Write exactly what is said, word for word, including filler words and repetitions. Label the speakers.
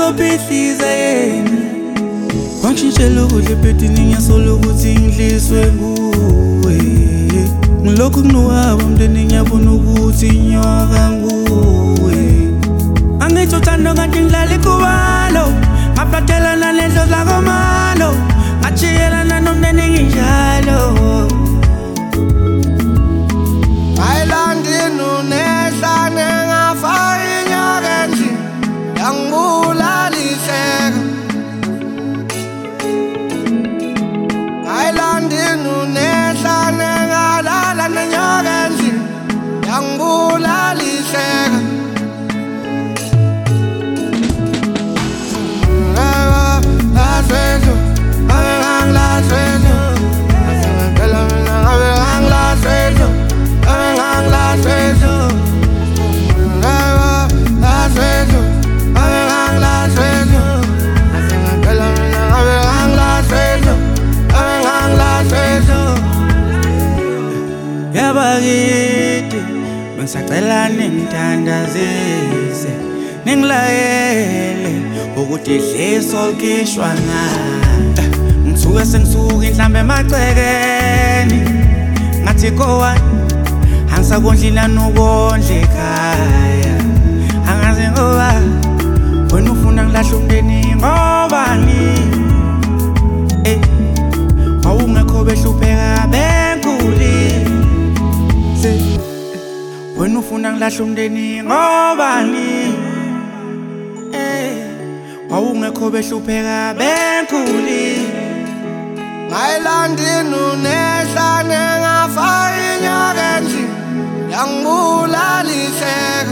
Speaker 1: ngizobhidliza yena wangishintshela ukudla ebhedini ngiyasola ukuthi ngidliswe nguwe ngilokhu kunuhaba umndeni ngiyabona ukuthi inyoka nguwe angithi uthando kanti ngidlala ikubalo ngaphathelana nento zakomalo ngachiyelana nomndeni nginjalo
Speaker 2: Ayilandini unehlane ngafaka inyoka endlini yangibulaliseka Ayilandini unehlane ngalala nenyoka endlini yangibulaliseka
Speaker 1: Yabakiti bengisacela ningithandazise ningilayele ukuthi idliso likhishwa na ngithuke sengisuka inhlambe emagcekeni ngathi kowa angisakondlina nokondla ekhaya angazi ngoba wena ufuna ngilahla umndeni ngobani eh awungekho behlupheka benkuli wena ufuna ngilahla umndeni ngobani eh awungekho behlupheka benkuli
Speaker 2: Ayilandini unehlane ngafaka inyoka endlini yangibulaliseka